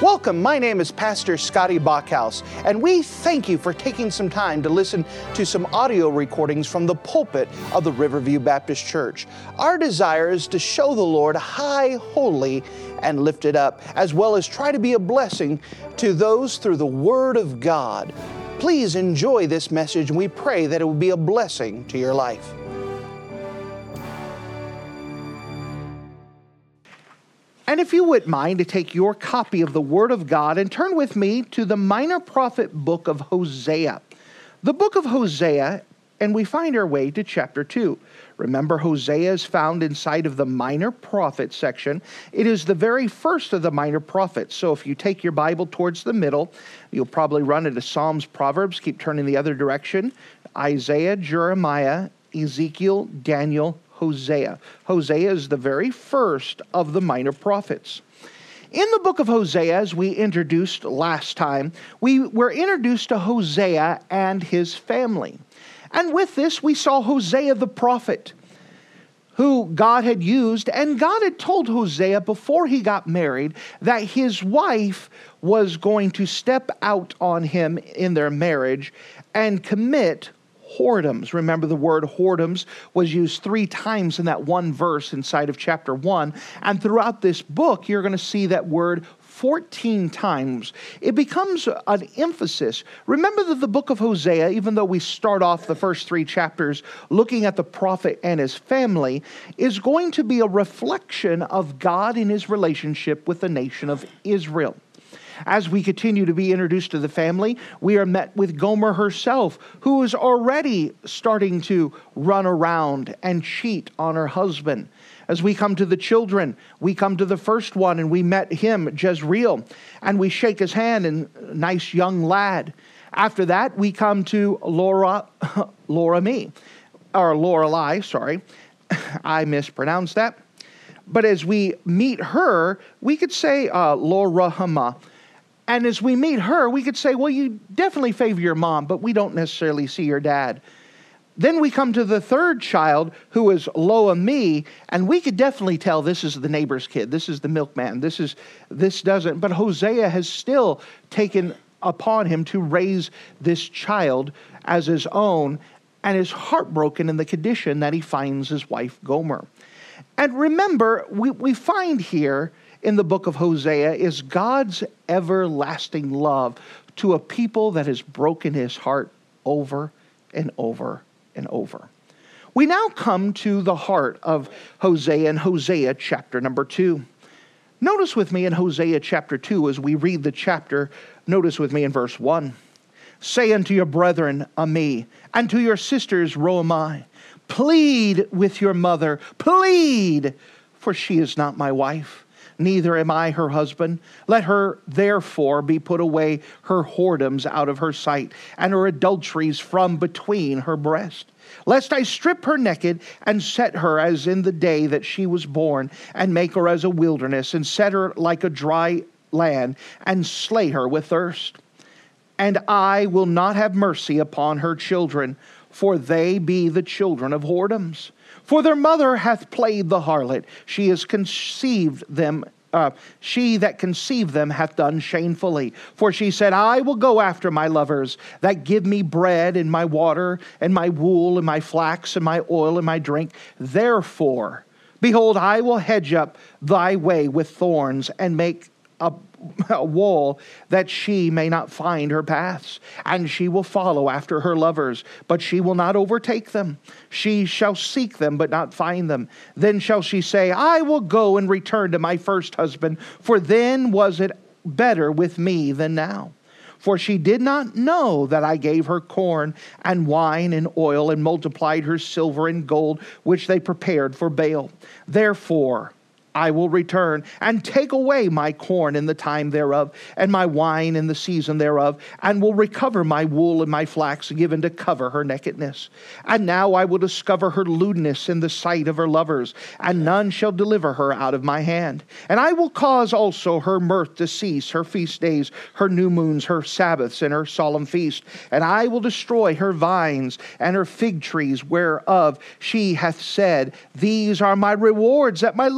Welcome, my name is Pastor Scotty Bachhaus, and we thank you for taking some time to listen to some audio recordings from the pulpit of the Riverview Baptist Church. Our desire is to show the Lord high, holy, and lifted up, as well as try to be a blessing to those through the Word of God. Please enjoy this message, and we pray that it will be a blessing to your life. And if you wouldn't mind to take your copy of the Word of God and turn with me to the minor prophet book of Hosea. The book of Hosea, and we find our way to chapter 2. Remember, Hosea is found inside of the minor prophet section. It is the very first of the minor prophets. So if you take your Bible towards the middle, you'll probably run into Psalms, Proverbs, keep turning the other direction, Isaiah, Jeremiah, Ezekiel, Daniel, Hosea. Hosea is the very first of the minor prophets. In the book of Hosea, as we introduced last time, we were introduced to Hosea and his family. And with this, we saw Hosea the prophet, who God had used, and God had told Hosea before he got married that his wife was going to step out on him in their marriage and commit whoredoms. Remember, the word whoredoms was used 3 times in that one verse inside of chapter 1. And throughout this book, you're going to see that word 14 times. It becomes an emphasis. Remember that the book of Hosea, even though we start off the first 3 chapters looking at the prophet and his family, is going to be a reflection of God in his relationship with the nation of Israel. As we continue to be introduced to the family, we are met with Gomer herself, who is already starting to run around and cheat on her husband. As we come to the children, we come to the first one, and we met him, Jezreel, and we shake his hand, and nice young lad. After that, we come to Lorelai, I mispronounced that. But as we meet her, we could say Lo-ruhamah. And as we meet her, we could say, well, you definitely favor your mom, but we don't necessarily see your dad. Then we come to the third child, who is Lo-ammi, and we could definitely tell this is the neighbor's kid. This is the milkman. This doesn't. But Hosea has still taken upon him to raise this child as his own, and is heartbroken in the condition that he finds his wife Gomer. And remember, we find here in the book of Hosea is God's everlasting love to a people that has broken his heart over and over and over. We now come to the heart of Hosea in Hosea chapter number 2. Notice with me in Hosea chapter 2 as we read the chapter, notice with me in verse 1. Say unto your brethren, Ammi, and to your sisters, Roamai, plead with your mother, plead, for she is not my wife, neither am I her husband. Let her therefore be put away her whoredoms out of her sight, and her adulteries from between her breast. Lest I strip her naked, and set her as in the day that she was born, and make her as a wilderness, and set her like a dry land, and slay her with thirst. And I will not have mercy upon her children, for they be the children of whoredoms. For their mother hath played the harlot. She has conceived them. She that conceived them hath done shamefully. For she said, I will go after my lovers that give me bread and my water and my wool and my flax and my oil and my drink. Therefore, behold, I will hedge up thy way with thorns and make a wall that she may not find her paths. And she will follow after her lovers, but she will not overtake them. She shall seek them, but not find them. Then shall she say, I will go and return to my first husband, for then was it better with me than now. For she did not know that I gave her corn and wine and oil, and multiplied her silver and gold, which they prepared for Baal. Therefore I will return and take away my corn in the time thereof, and my wine in the season thereof, and will recover my wool and my flax given to cover her nakedness. And now I will discover her lewdness in the sight of her lovers, and none shall deliver her out of my hand. And I will cause also her mirth to cease, her feast days, her new moons, her Sabbaths, and her solemn feast. And I will destroy her vines and her fig trees, whereof she hath said, These are my rewards that my lovers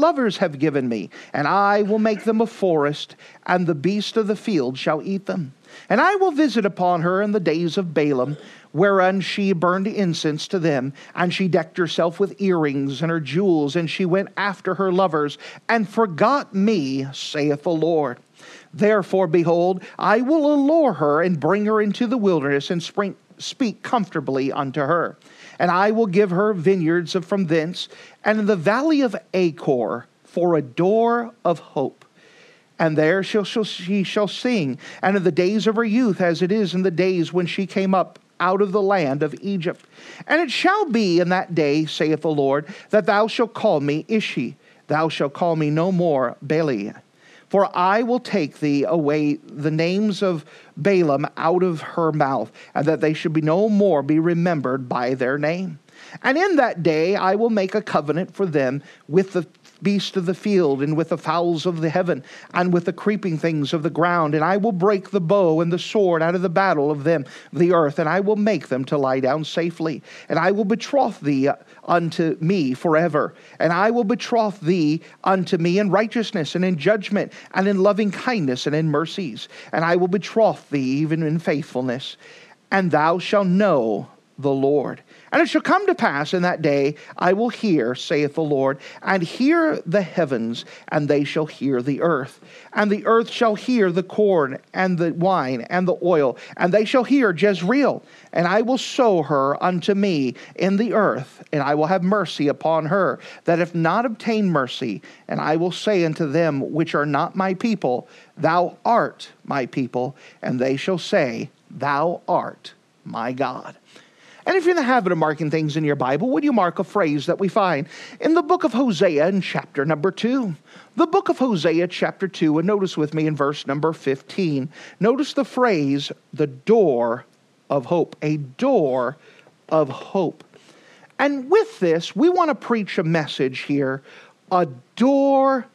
have given me, and I will make them a forest, and the beasts of the field shall eat them. And I will visit upon her in the days of Balaam, wherein she burned incense to them, and she decked herself with earrings and her jewels, and she went after her lovers, and forgot me, saith the Lord. Therefore, behold, I will allure her, and bring her into the wilderness, and speak comfortably unto her. And I will give her vineyards from thence, and in the valley of Achor, for a door of hope. And there she shall sing, and in the days of her youth, as it is in the days when she came up out of the land of Egypt. And it shall be in that day, saith the Lord, that thou shalt call me Ishi. Thou shalt call me no more Baali. For I will take thee away the names of Balaam out of her mouth, and that they should be no more be remembered by their name. And in that day I will make a covenant for them with the beasts of the field, and with the fowls of the heaven, and with the creeping things of the ground. And I will break the bow and the sword out of the battle of them, the earth, and I will make them to lie down safely. And I will betroth thee unto me forever. And I will betroth thee unto me in righteousness, and in judgment, and in loving kindness, and in mercies. And I will betroth thee even in faithfulness. And thou shalt know the Lord. And it shall come to pass in that day, I will hear, saith the Lord, and hear the heavens, and they shall hear the earth. And the earth shall hear the corn, and the wine, and the oil, and they shall hear Jezreel. And I will sow her unto me in the earth, and I will have mercy upon her that have not obtained mercy. And I will say unto them which are not my people, Thou art my people, and they shall say, Thou art my God. And if you're in the habit of marking things in your Bible, would you mark a phrase that we find in the book of Hosea in chapter number 2? The book of Hosea chapter 2, and notice with me in verse number 15. Notice the phrase, the door of hope. A door of hope. And with this, we want to preach a message here, a door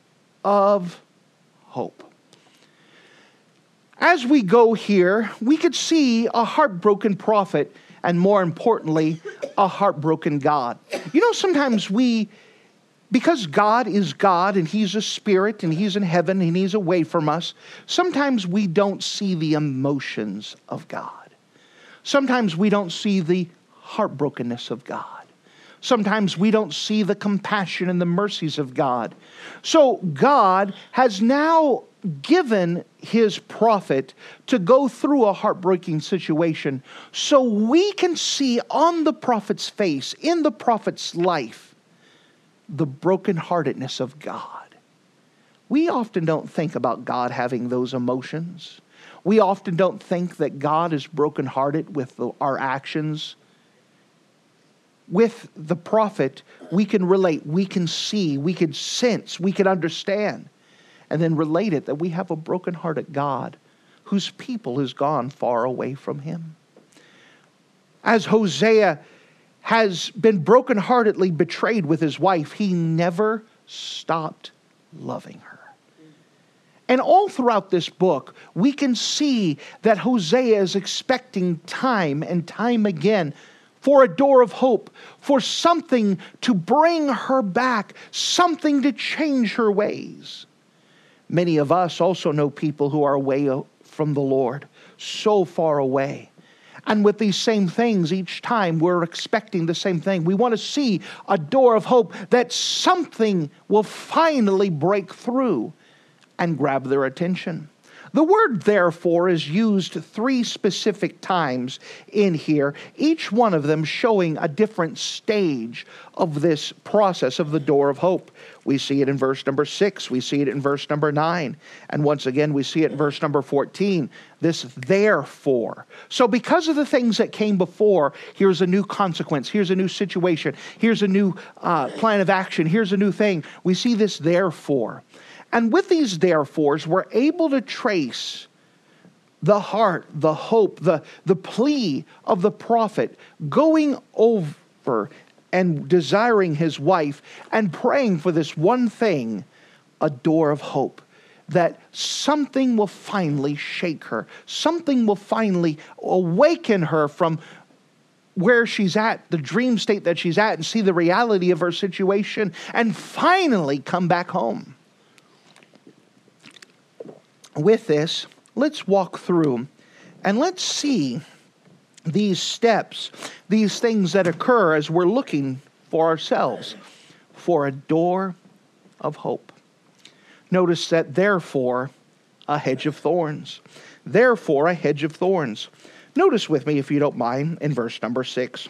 of hope. As we go here, we could see a heartbroken prophet, and more importantly, a heartbroken God. You know, sometimes because God is God and He's a spirit and He's in heaven and He's away from us, sometimes we don't see the emotions of God. Sometimes we don't see the heartbrokenness of God. Sometimes we don't see the compassion and the mercies of God. So God has now given His prophet to go through a heartbreaking situation so we can see on the prophet's face, in the prophet's life, the brokenheartedness of God. We often don't think about God having those emotions. We often don't think that God is brokenhearted with our actions. With the prophet, we can relate, we can see, we can sense, we can understand. And then relate it that we have a brokenhearted God whose people has gone far away from Him. As Hosea has been brokenheartedly betrayed with his wife, he never stopped loving her. And all throughout this book, we can see that Hosea is expecting time and time again for a door of hope, for something to bring her back, something to change her ways. Many of us also know people who are away from the Lord, so far away. And with these same things, each time we're expecting the same thing. We want to see a door of hope that something will finally break through and grab their attention. The word therefore is used 3 specific times in here, each one of them showing a different stage of this process of the door of hope. We see it in verse number 6, we see it in verse number 9, and once again we see it in verse number 14, this therefore. So because of the things that came before, here's a new consequence, here's a new situation, here's a new plan of action, here's a new thing. We see this therefore. And with these therefores, we're able to trace the heart, the hope, the plea of the prophet going over and desiring his wife and praying for this one thing, a door of hope, that something will finally shake her. Something will finally awaken her from where she's at, the dream state that she's at, and see the reality of her situation, and finally come back home. With this, let's walk through and let's see these steps, these things that occur as we're looking for ourselves for a door of hope. Notice that therefore a hedge of thorns. Therefore a hedge of thorns. Notice with me, if you don't mind, in verse number 6.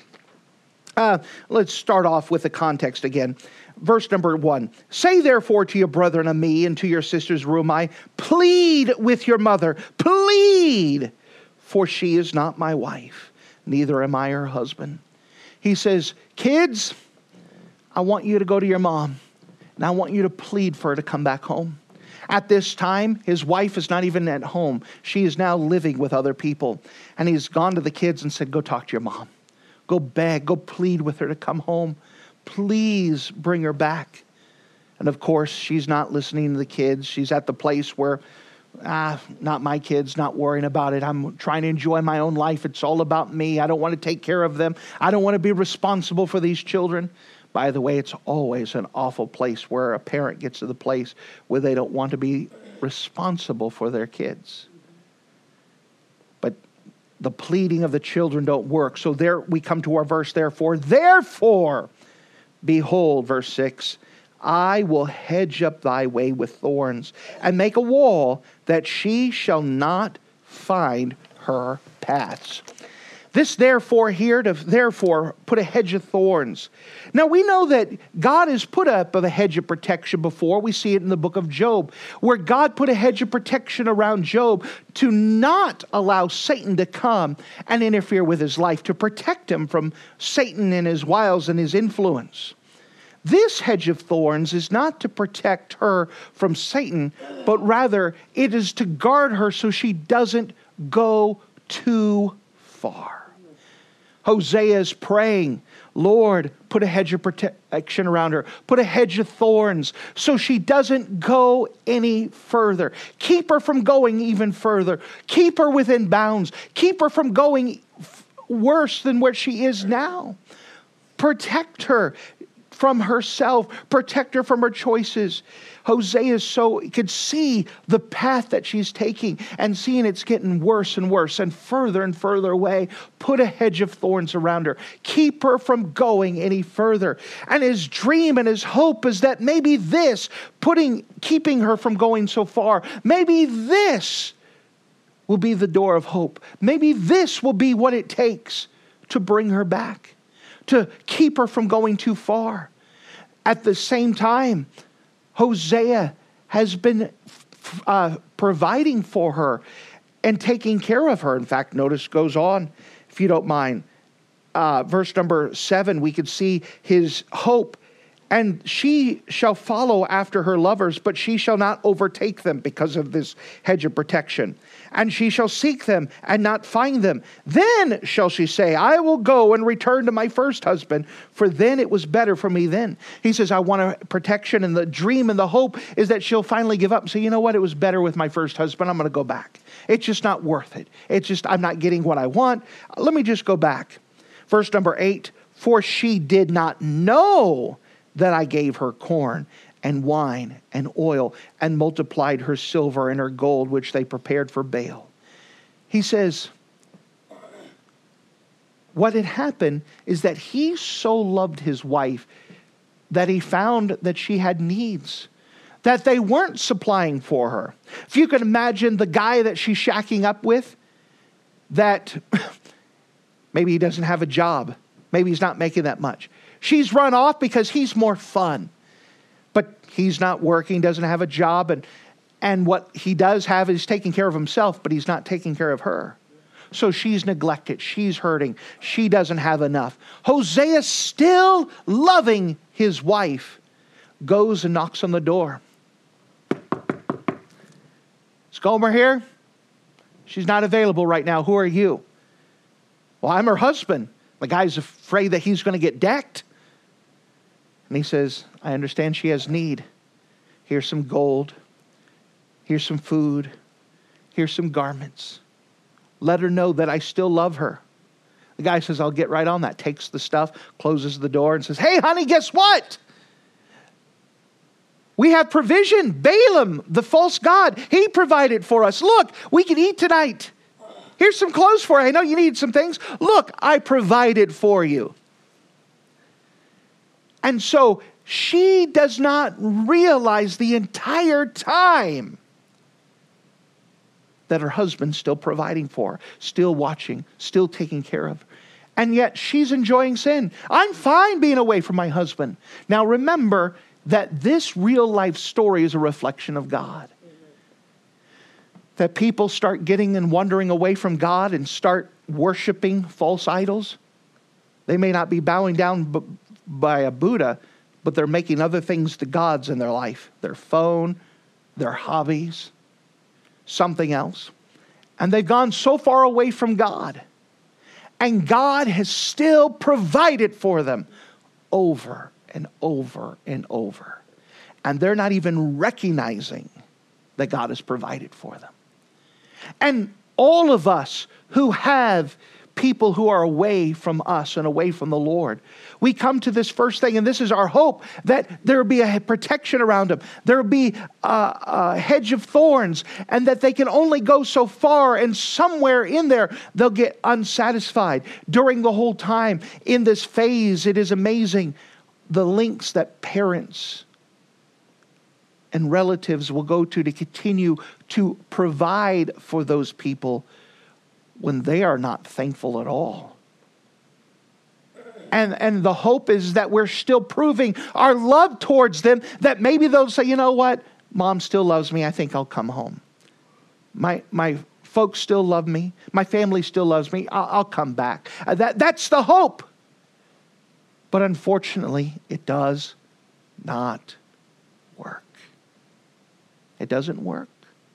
Let's start off with the context again. Verse number 1. Say therefore to your brethren and me and to your sisters Reumai, plead with your mother, plead, for she is not my wife, neither am I her husband. He says, kids, I want you to go to your mom, and I want you to plead for her to come back home. At this time, his wife is not even at home. She is now living with other people. And he's gone to the kids and said, go talk to your mom. Go beg, go plead with her to come home. Please bring her back. And of course, she's not listening to the kids. She's at the place where, not my kids, not worrying about it. I'm trying to enjoy my own life. It's all about me. I don't want to take care of them. I don't want to be responsible for these children. By the way, it's always an awful place where a parent gets to the place where they don't want to be responsible for their kids. But the pleading of the children don't work. So there we come to our verse, therefore, behold, verse 6, I will hedge up thy way with thorns and make a wall that she shall not find her paths. This therefore here, to therefore put a hedge of thorns. Now we know that God has put up a hedge of protection before. We see it in the book of Job, where God put a hedge of protection around Job to not allow Satan to come and interfere with his life, to protect him from Satan and his wiles and his influence. This hedge of thorns is not to protect her from Satan, but rather it is to guard her so she doesn't go too far. Hosea is praying, Lord, put a hedge of protection around her. Put a hedge of thorns so she doesn't go any further. Keep her from going even further. Keep her within bounds. Keep her from going worse than where she is now. Protect her from herself. Protect her from her choices. Hosea could see the path that she's taking and seeing it's getting worse and worse and further away. Put a hedge of thorns around her. Keep her from going any further. And his dream and his hope is that maybe this, keeping her from going so far, maybe this will be the door of hope. Maybe this will be what it takes to bring her back, to keep her from going too far. At the same time, Hosea has been providing for her and taking care of her. In fact, notice goes on, if you don't mind. Verse number 7, we could see his hope. And she shall follow after her lovers, but she shall not overtake them because of this hedge of protection. And she shall seek them and not find them. Then shall she say, I will go and return to my first husband, for then it was better for me then. He says, I want a protection, and the dream and the hope is that she'll finally give up and say, you know what, it was better with my first husband. I'm going to go back. It's just not worth it. It's just, I'm not getting what I want. Let me just go back. Verse number 8, for she did not know that I gave her corn and wine and oil and multiplied her silver and her gold, which they prepared for Baal. He says, what had happened is that he so loved his wife that he found that she had needs that they weren't supplying for her. If you can imagine the guy that she's shacking up with, that maybe he doesn't have a job. Maybe he's not making that much. She's run off because he's more fun. But he's not working, doesn't have a job, and what he does have is taking care of himself, but he's not taking care of her. So she's neglected, she's hurting, she doesn't have enough. Hosea, still loving his wife, goes and knocks on the door. Is Gomer here? She's not available right now. Who are you? Well, I'm her husband. The guy's afraid that he's going to get decked. And he says, I understand she has need. Here's some gold. Here's some food. Here's some garments. Let her know that I still love her. The guy says, I'll get right on that. Takes the stuff, closes the door, and says, hey, honey, guess what? We have provision. Balaam, the false god, he provided for us. Look, we can eat tonight. Here's some clothes for you. I know you need some things. Look, I provided for you. And so she does not realize the entire time that her husband's still providing for her, still watching, still taking care of her. And yet she's enjoying sin. I'm fine being away from my husband. Now remember that this real life story is a reflection of God. That people start getting and wandering away from God and start worshiping false idols. They may not be bowing down by a Buddha, but they're making other things to gods in their life. Their phone, their hobbies, something else. And they've gone so far away from God. And God has still provided for them over and over and over. And they're not even recognizing that God has provided for them. And all of us who have people who are away from us and away from the Lord, we come to this first thing, and this is our hope, that there will be a protection around them. There will be a hedge of thorns, and that they can only go so far, and somewhere in there they'll get unsatisfied. During the whole time in this phase, it is amazing the lengths that parents and relatives will go to continue to provide for those people when they are not thankful at all. And the hope is that we're still proving our love towards them, that maybe they'll say, you know what, Mom still loves me, I think I'll come home. My folks still love me, my family still loves me, I'll come back. That's the hope. But unfortunately, it does not work. It doesn't work.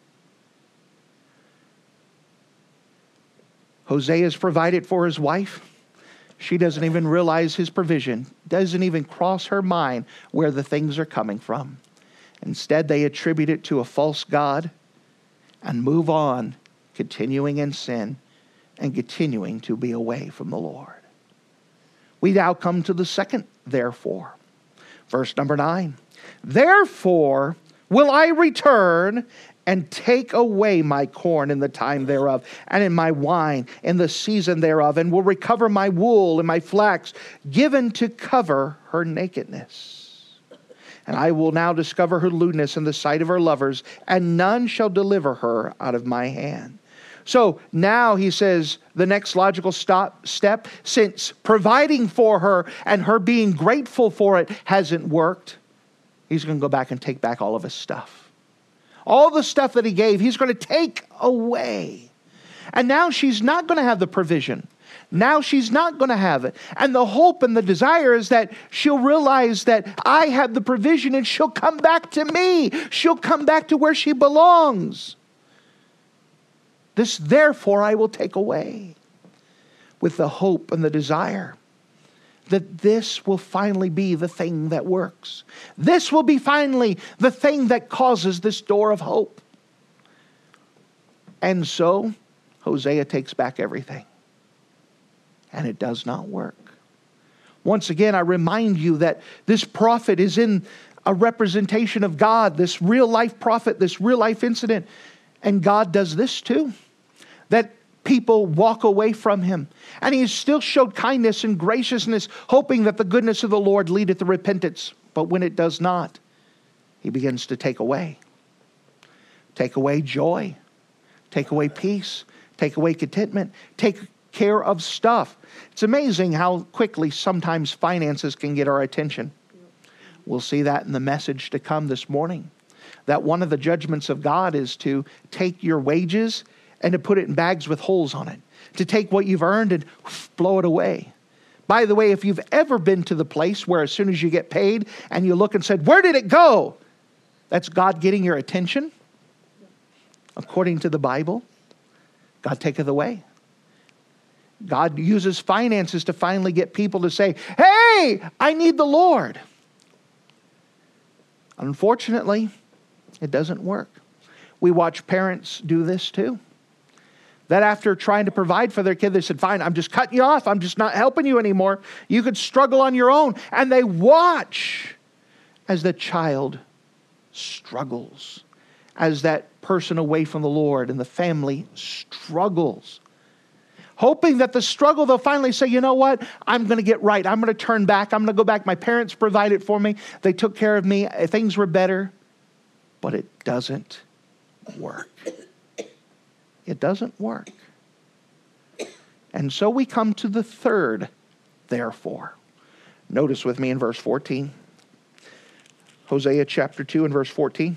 Hosea is provided for his wife. She doesn't even realize his provision. Doesn't even cross her mind where the things are coming from. Instead, they attribute it to a false god and move on, continuing in sin and continuing to be away from the Lord. We now come to the second therefore. Verse number 9. Therefore will I return and take away my corn in the time thereof, and in my wine in the season thereof, and will recover my wool and my flax, given to cover her nakedness. And I will now discover her lewdness in the sight of her lovers, and none shall deliver her out of my hand. So now he says the next logical step, since providing for her and her being grateful for it hasn't worked, he's going to go back and take back all of his stuff. All the stuff that he gave, he's going to take away. And now she's not going to have the provision. Now she's not going to have it. And the hope and the desire is that she'll realize that I have the provision and she'll come back to me. She'll come back to where she belongs. This, therefore, I will take away, with the hope and the desire that this will finally be the thing that works. This will be finally the thing that causes this door of hope. And so, Hosea takes back everything. And it does not work. Once again, I remind you that this prophet is in a representation of God, this real life prophet, this real life incident. And God does this too. That people walk away from him. And he still showed kindness and graciousness, hoping that the goodness of the Lord leadeth to repentance. But when it does not, he begins to take away. Take away joy. Take away peace. Take away contentment. Take care of stuff. It's amazing how quickly sometimes finances can get our attention. We'll see that in the message to come this morning. That one of the judgments of God is to take your wages and to put it in bags with holes on it. To take what you've earned and blow it away. By the way, if you've ever been to the place where as soon as you get paid and you look and said, where did it go? That's God getting your attention. According to the Bible, God taketh away. God uses finances to finally get people to say, hey, I need the Lord. Unfortunately, it doesn't work. We watch parents do this too. that after trying to provide for their kid, they said, fine, I'm just cutting you off. I'm just not helping you anymore. You could struggle on your own. And they watch as the child struggles, as that person away from the Lord and the family struggles. Hoping that the struggle, they'll finally say, you know what? I'm going to get right. I'm going to turn back. I'm going to go back. My parents provided for me. They took care of me. Things were better. But it doesn't work. It doesn't work. And so we come to the third, therefore. Notice with me in verse 14. Hosea chapter 2 and verse 14.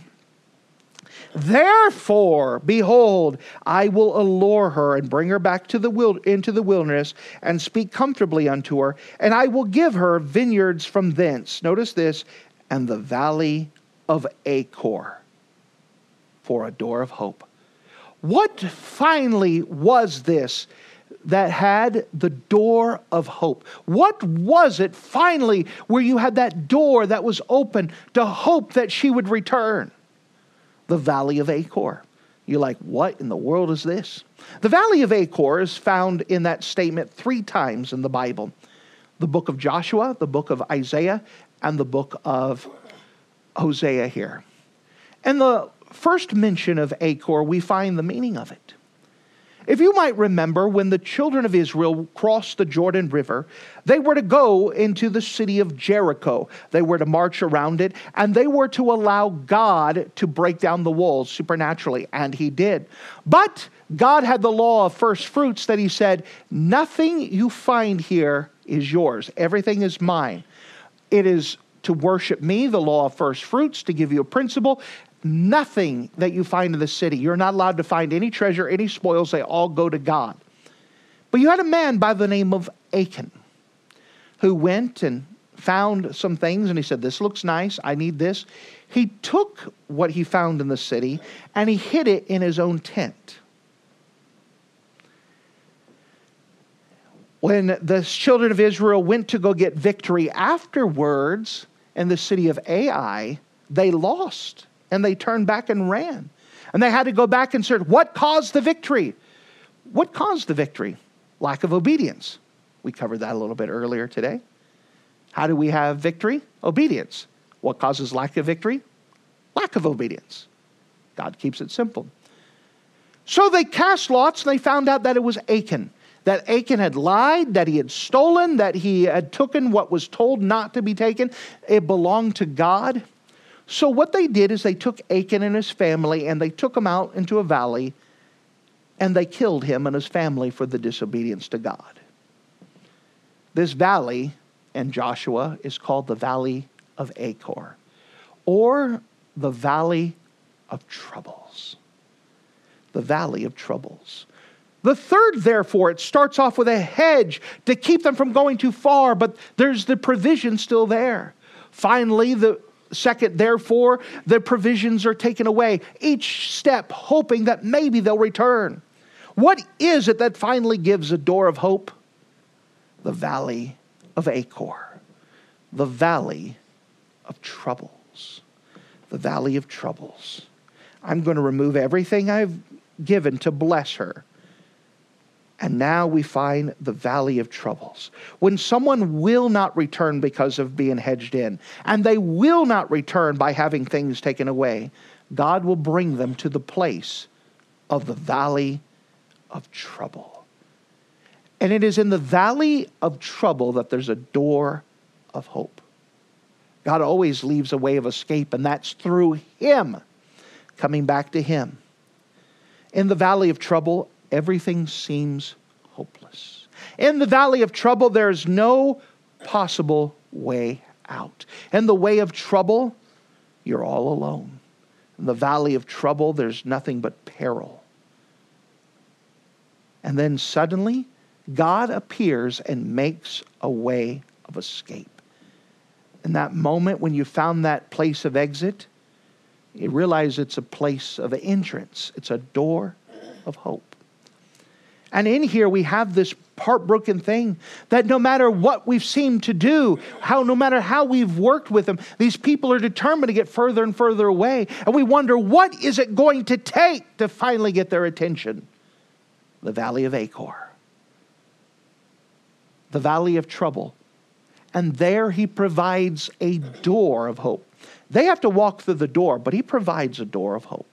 Therefore, behold, I will allure her and bring her back to into the wilderness and speak comfortably unto her, and I will give her vineyards from thence. Notice this, and the valley of Achor for a door of hope. What finally was this that had the door of hope? What was it finally where you had that door that was open to hope that she would return? The valley of Achor. You're like, what in the world is this? The valley of Achor is found in that statement 3 times in the Bible. The book of Joshua, the book of Isaiah, and the book of Hosea here. And the first mention of Achor, we find the meaning of it. If you might remember, when the children of Israel crossed the Jordan River, they were to go into the city of Jericho. They were to march around it, and they were to allow God to break down the walls supernaturally, and He did. But God had the law of first fruits that He said, nothing you find here is yours. Everything is mine. It is to worship me, the law of first fruits, to give you a principle. Nothing that you find in the city, you're not allowed to find any treasure, any spoils. They all go to God. But you had a man by the name of Achan who went and found some things, and he said, this looks nice, I need this. He took what he found in the city and he hid it in his own tent. When the children of Israel went to go get victory afterwards in the city of Ai, they lost. And they turned back and ran. And they had to go back and search, what caused the victory? What caused the victory? Lack of obedience. We covered that a little bit earlier today. How do we have victory? Obedience. What causes lack of victory? Lack of obedience. God keeps it simple. So they cast lots and they found out that it was Achan. That Achan had lied, that he had stolen, that he had taken what was told not to be taken. It belonged to God. So what they did is they took Achan and his family and they took him out into a valley and they killed him and his family for the disobedience to God. This valley in Joshua is called the Valley of Achor, or the Valley of Troubles. The Valley of Troubles. The third, therefore, it starts off with a hedge to keep them from going too far, but there's the provision still there. Finally, the second, therefore, the provisions are taken away. Each step hoping that maybe they'll return. What is it that finally gives a door of hope? The Valley of Achor. The Valley of Troubles. The Valley of Troubles. I'm going to remove everything I've given to bless her. And now we find the Valley of Troubles. When someone will not return because of being hedged in, and they will not return by having things taken away, God will bring them to the place of the Valley of Trouble. And it is in the Valley of Trouble that there's a door of hope. God always leaves a way of escape, and that's through Him, coming back to Him. In the Valley of Trouble, everything seems hopeless. In the valley of trouble, there's no possible way out. In the way of trouble, you're all alone. In the valley of trouble, there's nothing but peril. And then suddenly, God appears and makes a way of escape. In that moment when you found that place of exit, you realize it's a place of entrance. It's a door of hope. And in here we have this heartbroken thing that no matter what we've seemed to do, no matter how we've worked with them, these people are determined to get further and further away. And we wonder, what is it going to take to finally get their attention? the valley of Achor, the valley of trouble. And there he provides a door of hope. They have to walk through the door, but he provides a door of hope.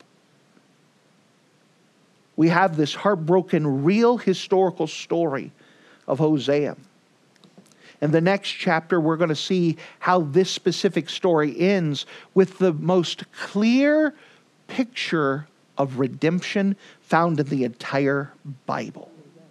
We have this heartbroken, real historical story of Hosea. In the next chapter, we're going to see how this specific story ends with the most clear picture of redemption found in the entire Bible.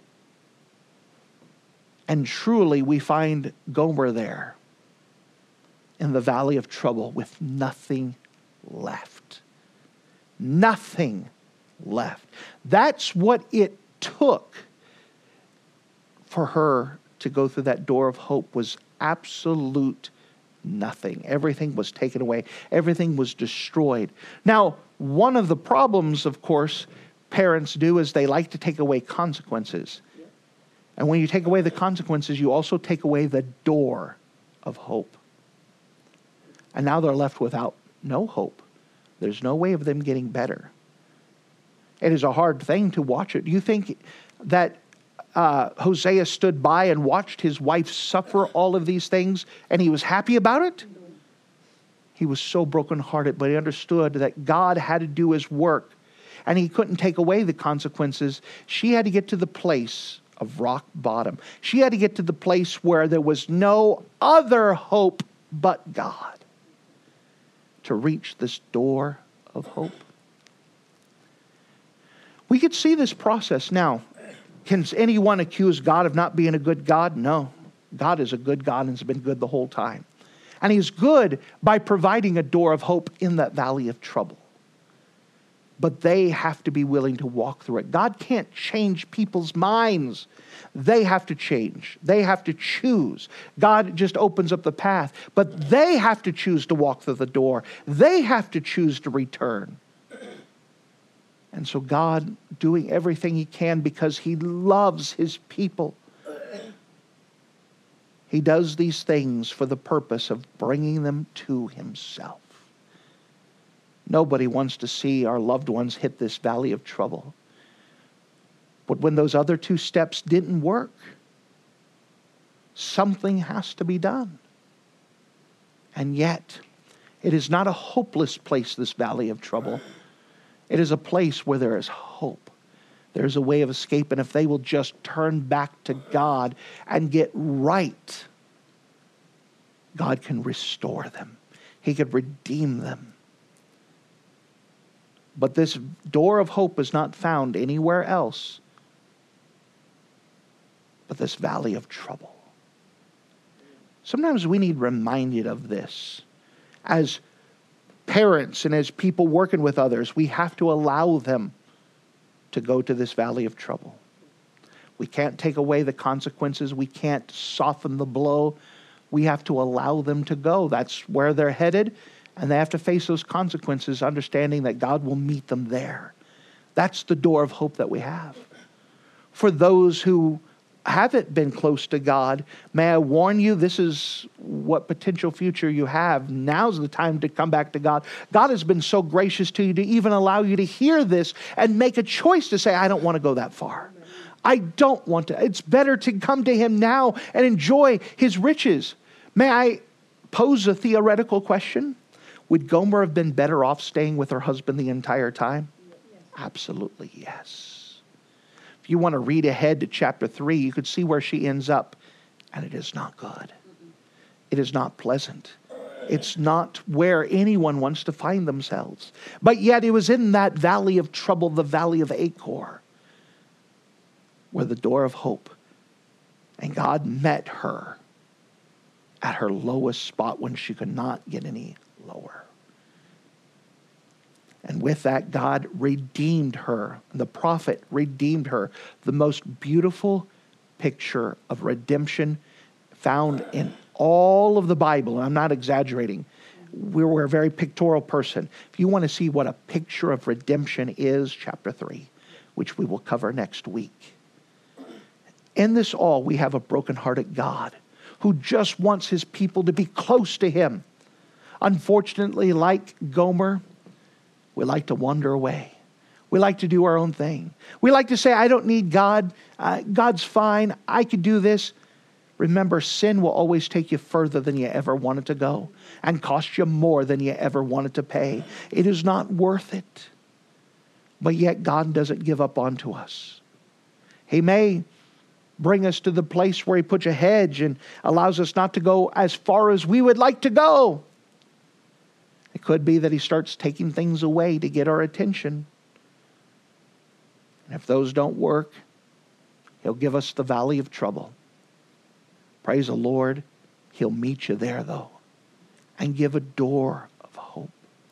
And truly, we find Gomer there in the valley of trouble with nothing left. Nothing left. That's what it took for her to go through that door of hope, was absolute nothing. Everything was taken away. Everything was destroyed. Now, one of the problems, of course, parents do is they like to take away consequences. And when you take away the consequences, you also take away the door of hope. And now they're left without no hope. There's no way of them getting better. It is a hard thing to watch it. Do you think that Hosea stood by and watched his wife suffer all of these things and he was happy about it? He was so brokenhearted, but he understood that God had to do his work and he couldn't take away the consequences. She had to get to the place of rock bottom. She had to get to the place where there was no other hope but God to reach this door of hope. We could see this process now. Can anyone accuse God of not being a good God? No. God is a good God and has been good the whole time. And he's good by providing a door of hope in that valley of trouble. But they have to be willing to walk through it. God can't change people's minds. They have to change. They have to choose. God just opens up the path. But they have to choose to walk through the door. They have to choose to return. And so God doing everything he can because he loves his people. He does these things for the purpose of bringing them to himself. Nobody wants to see our loved ones hit this valley of trouble. But when those other two steps didn't work, something has to be done. And yet, it is not a hopeless place, this valley of trouble. It is a place where there is hope. There's a way of escape, and if they will just turn back to God and get right, God can restore them. He could redeem them. But this door of hope is not found anywhere else but this valley of trouble. Sometimes we need reminded of this. As parents and as people working with others, we have to allow them to go to this valley of trouble. We can't take away the consequences. We can't soften the blow. We have to allow them to go. That's where they're headed. And they have to face those consequences, understanding that God will meet them there. That's the door of hope that we have. For those who haven't been close to God, may I warn you, this is what potential future you have. Now's the time to come back to God. God has been so gracious to you to even allow you to hear this and make a choice to say, I don't want to go that far. I don't want to. It's better to come to him now and enjoy his riches. May I pose a theoretical question? Would Gomer have been better off staying with her husband the entire time? Yes. Absolutely, yes. If you want to read ahead to chapter 3, you could see where she ends up. And it is not good. It is not pleasant. It's not where anyone wants to find themselves. But yet it was in that valley of trouble, the valley of Achor, where the door of hope. And God met her at her lowest spot when she could not get any lower. And with that, God redeemed her. The prophet redeemed her. The most beautiful picture of redemption found in all of the Bible. And I'm not exaggerating. We're a very pictorial person. If you want to see what a picture of redemption is, chapter 3, which we will cover next week. In this all, we have a brokenhearted God who just wants his people to be close to him. Unfortunately, like Gomer, we like to wander away. We like to do our own thing. We like to say, I don't need God. God's fine. I could do this. Remember, sin will always take you further than you ever wanted to go and cost you more than you ever wanted to pay. It is not worth it. But yet God doesn't give up on to us. He may bring us to the place where He puts a hedge and allows us not to go as far as we would like to go. It could be that He starts taking things away to get our attention. And if those don't work, He'll give us the valley of trouble. Praise the Lord. He'll meet you there, though, and give a door of hope.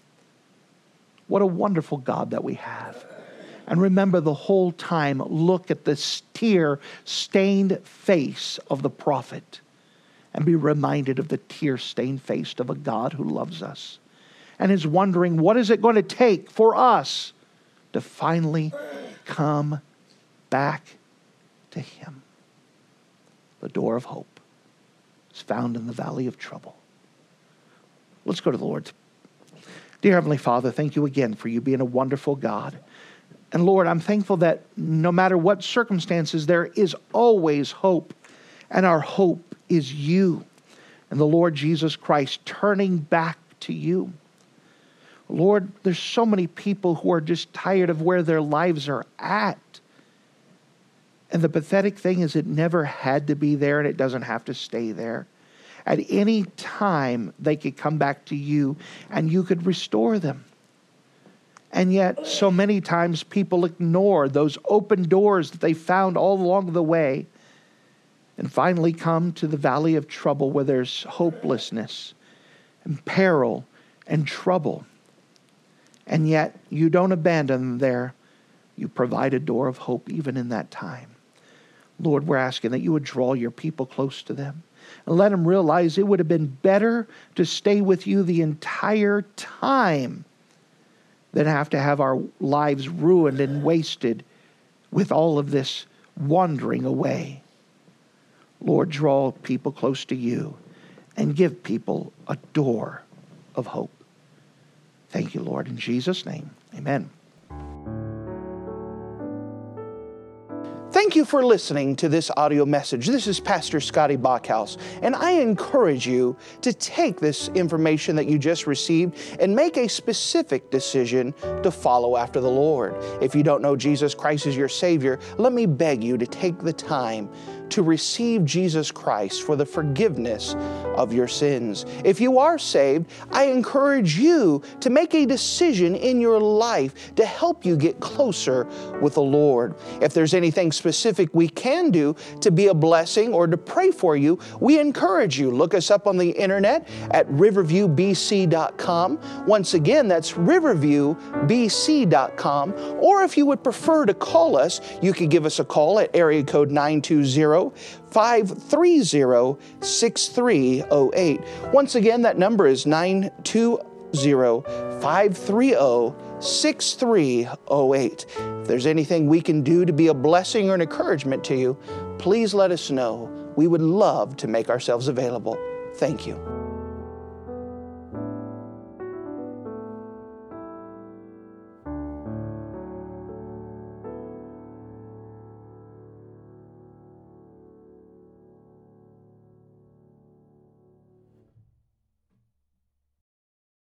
What a wonderful God that we have. And remember, the whole time, look at this tear-stained face of the prophet and be reminded of the tear-stained face of a God who loves us and is wondering, what is it going to take for us to finally come back to Him? The door of hope is found in the valley of trouble. Let's go to the Lord. Dear Heavenly Father, thank you again for you being a wonderful God. And Lord, I'm thankful that no matter what circumstances, there is always hope. And our hope is you and the Lord Jesus Christ, turning back to you. Lord, there's so many people who are just tired of where their lives are at. And the pathetic thing is it never had to be there, and it doesn't have to stay there. At any time, they could come back to you and you could restore them. And yet, so many times people ignore those open doors that they found all along the way and finally come to the valley of trouble where there's hopelessness and peril and trouble. And yet, you don't abandon them there. You provide a door of hope even in that time. Lord, we're asking that you would draw your people close to them and let them realize it would have been better to stay with you the entire time than have to have our lives ruined and wasted with all of this wandering away. Lord, draw people close to you and give people a door of hope. Thank you, Lord. In Jesus' name, amen. Thank you for listening to this audio message. This is Pastor Scotty Bachhaus, and I encourage you to take this information that you just received and make a specific decision to follow after the Lord. If you don't know Jesus Christ as your Savior, let me beg you to take the time to receive Jesus Christ for the forgiveness of your sins. If you are saved, I encourage you to make a decision in your life to help you get closer with the Lord. If there's anything specific we can do to be a blessing or to pray for you, we encourage you. Look us up on the internet at riverviewbc.com. Once again, that's riverviewbc.com. Or if you would prefer to call us, you could give us a call at area code 920-530-6308. Once again, that number is 920-530-6308. If there's anything we can do to be a blessing or an encouragement to you, please let us know. We would love to make ourselves available. Thank you.